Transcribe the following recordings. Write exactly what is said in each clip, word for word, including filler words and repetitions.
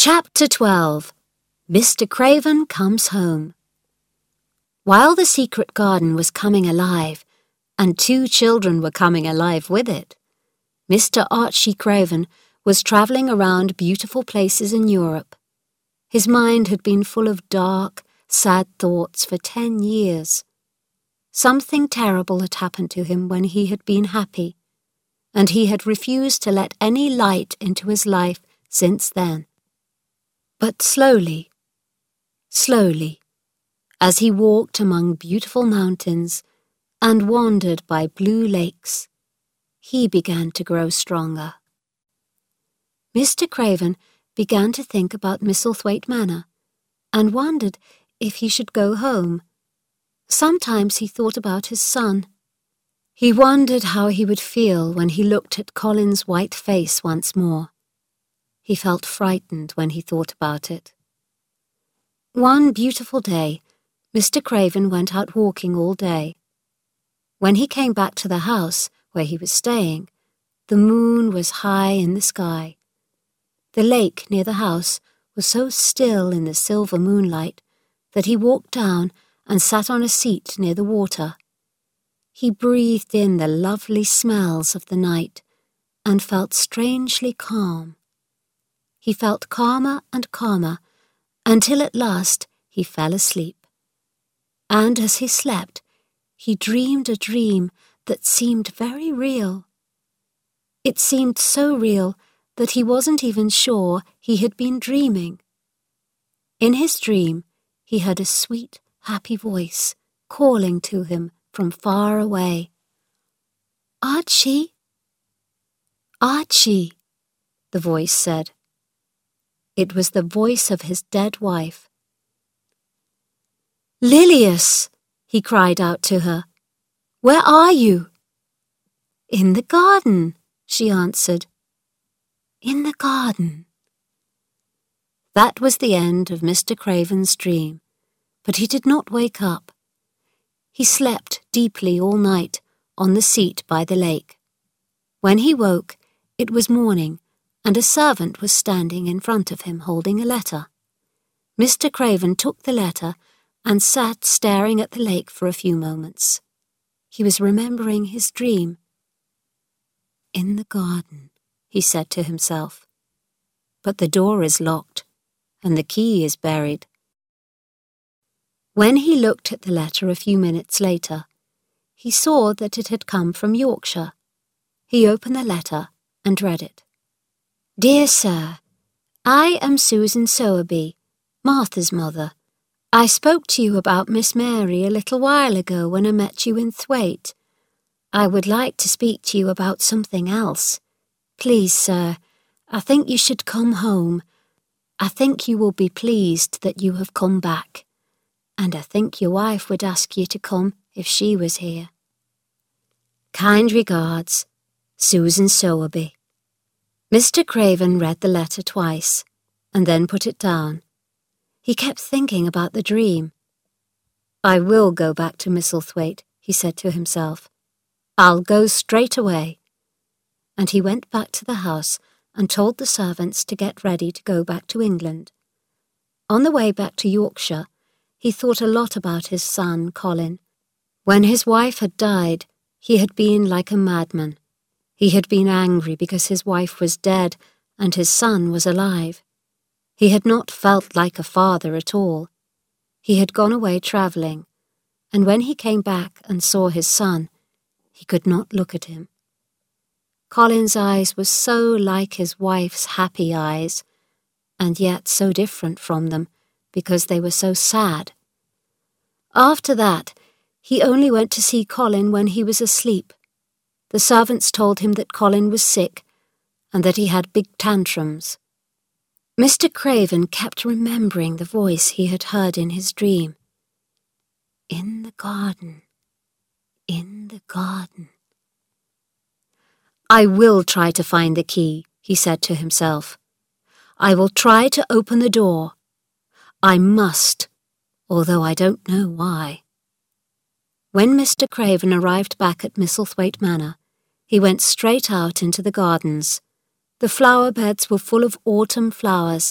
Chapter twelve. Mister Craven Comes Home. While the secret garden was coming alive, and two children were coming alive with it, Mister Archie Craven was travelling around beautiful places in Europe. His mind had been full of dark, sad thoughts for ten years. Something terrible had happened to him when he had been happy, and he had refused to let any light into his life since then. But slowly, slowly, as he walked among beautiful mountains and wandered by blue lakes, he began to grow stronger. Mister Craven began to think about Misselthwaite Manor and wondered if he should go home. Sometimes he thought about his son. He wondered how he would feel when he looked at Colin's white face once more. He felt frightened when he thought about it. One beautiful day, Mister Craven went out walking all day. When he came back to the house where he was staying, the moon was high in the sky. The lake near the house was so still in the silver moonlight that he walked down and sat on a seat near the water. He breathed in the lovely smells of the night and felt strangely calm. He felt calmer and calmer until at last he fell asleep. And as he slept, he dreamed a dream that seemed very real. It seemed so real that he wasn't even sure he had been dreaming. In his dream, he heard a sweet, happy voice calling to him from far away. "Archie! Archie!" the voice said. It was the voice of his dead wife. "Lilias!" he cried out to her. "Where are you?" "In the garden," she answered. "In the garden." That was the end of Mister Craven's dream, but he did not wake up. He slept deeply all night on the seat by the lake. When he woke, it was morning, and a servant was standing in front of him holding a letter. Mister Craven took the letter and sat staring at the lake for a few moments. He was remembering his dream. "In the garden," he said to himself. "But the door is locked, and the key is buried." When he looked at the letter a few minutes later, he saw that it had come from Yorkshire. He opened the letter and read it. "Dear Sir, I am Susan Sowerby, Martha's mother. I spoke to you about Miss Mary a little while ago when I met you in Thwaite. I would like to speak to you about something else. Please, sir, I think you should come home. I think you will be pleased that you have come back, and I think your wife would ask you to come if she was here. Kind regards, Susan Sowerby." Mister Craven read the letter twice, and then put it down. He kept thinking about the dream. "I will go back to Misselthwaite," he said to himself. "I'll go straight away." And he went back to the house and told the servants to get ready to go back to England. On the way back to Yorkshire, he thought a lot about his son, Colin. When his wife had died, he had been like a madman. He had been angry because his wife was dead and his son was alive. He had not felt like a father at all. He had gone away travelling, and when he came back and saw his son, he could not look at him. Colin's eyes were so like his wife's happy eyes, and yet so different from them because they were so sad. After that, he only went to see Colin when he was asleep. The servants told him that Colin was sick and that he had big tantrums. Mister Craven kept remembering the voice he had heard in his dream. "In the garden, in the garden." "I will try to find the key," he said to himself. "I will try to open the door. I must, although I don't know why." When Mister Craven arrived back at Misselthwaite Manor, he went straight out into the gardens. The flower beds were full of autumn flowers,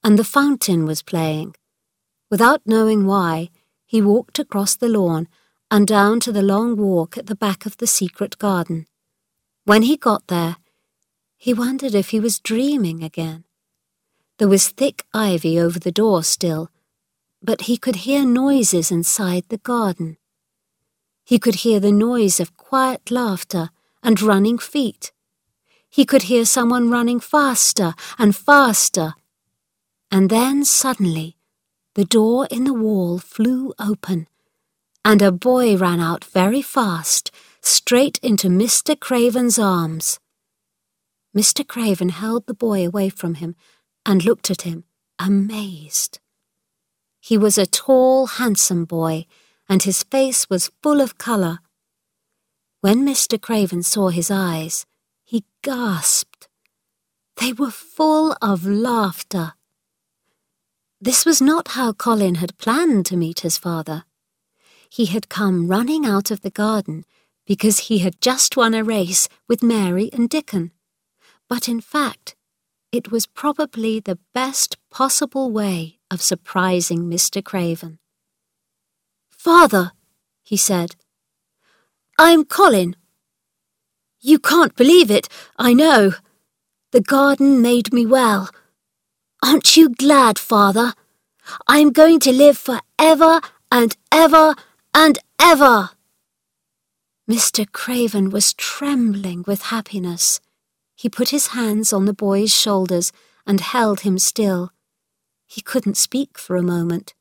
and the fountain was playing. Without knowing why, he walked across the lawn and down to the long walk at the back of the secret garden. When he got there, he wondered if he was dreaming again. There was thick ivy over the door still, but he could hear noises inside the garden. He could hear the noise of quiet laughter and running feet. He could hear someone running faster and faster. And then suddenly, the door in the wall flew open, and a boy ran out very fast, straight into Mister Craven's arms. Mister Craven held the boy away from him and looked at him, amazed. He was a tall, handsome boy, and his face was full of colour. When Mister Craven saw his eyes, he gasped. They were full of laughter. This was not how Colin had planned to meet his father. He had come running out of the garden because he had just won a race with Mary and Dickon. But in fact, it was probably the best possible way of surprising Mister Craven. "Father," he said, "I'm Colin. You can't believe it, I know. The garden made me well. Aren't you glad, Father? I'm going to live for ever and ever and ever." Mister Craven was trembling with happiness. He put his hands on the boy's shoulders and held him still. He couldn't speak for a moment.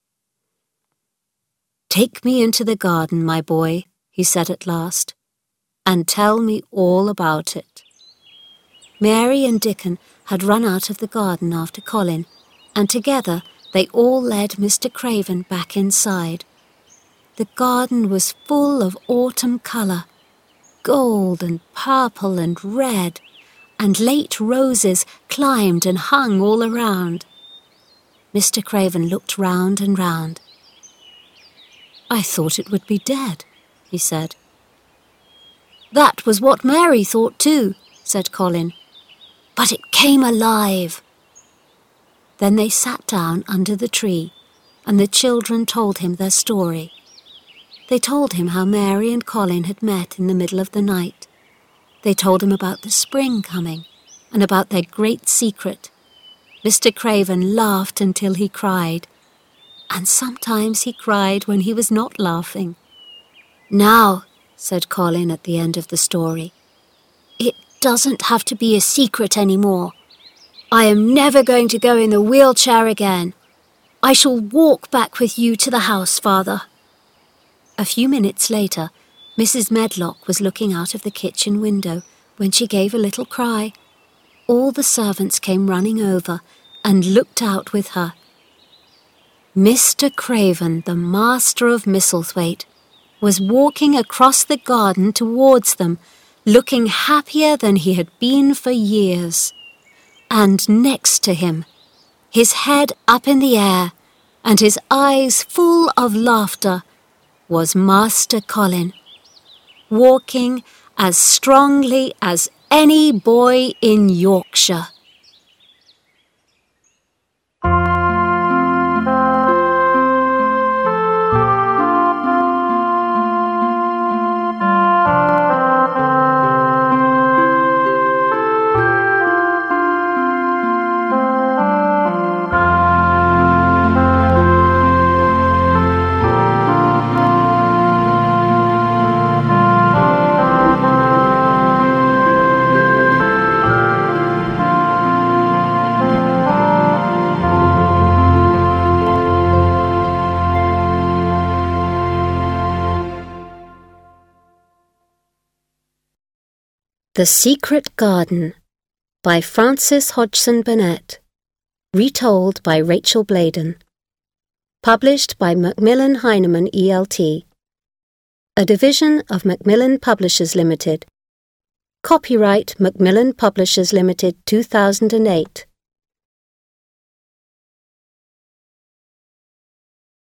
"Take me into the garden, my boy," he said at last, "and tell me all about it." Mary and Dickon had run out of the garden after Colin, and together they all led Mister Craven back inside. The garden was full of autumn colour, gold and purple and red, and late roses climbed and hung all around. Mister Craven looked round and round. "I thought it would be dead," he said. "That was what Mary thought too," said Colin. "But it came alive." Then they sat down under the tree, and the children told him their story. They told him how Mary and Colin had met in the middle of the night. They told him about the spring coming, and about their great secret. Mister Craven laughed until he cried, and sometimes he cried when he was not laughing. "Now," said Colin at the end of the story, "it doesn't have to be a secret anymore. I am never going to go in the wheelchair again. I shall walk back with you to the house, Father." A few minutes later, Missus Medlock was looking out of the kitchen window when she gave a little cry. All the servants came running over and looked out with her. Mister Craven, the master of Misselthwaite, was walking across the garden towards them, looking happier than he had been for years. And next to him, his head up in the air and his eyes full of laughter, was Master Colin, walking as strongly as any boy in Yorkshire. The Secret Garden by Frances Hodgson Burnett, retold by Rachel Bladen. Published by Macmillan Heinemann E L T, a division of Macmillan Publishers Limited. Copyright Macmillan Publishers Limited two thousand eight.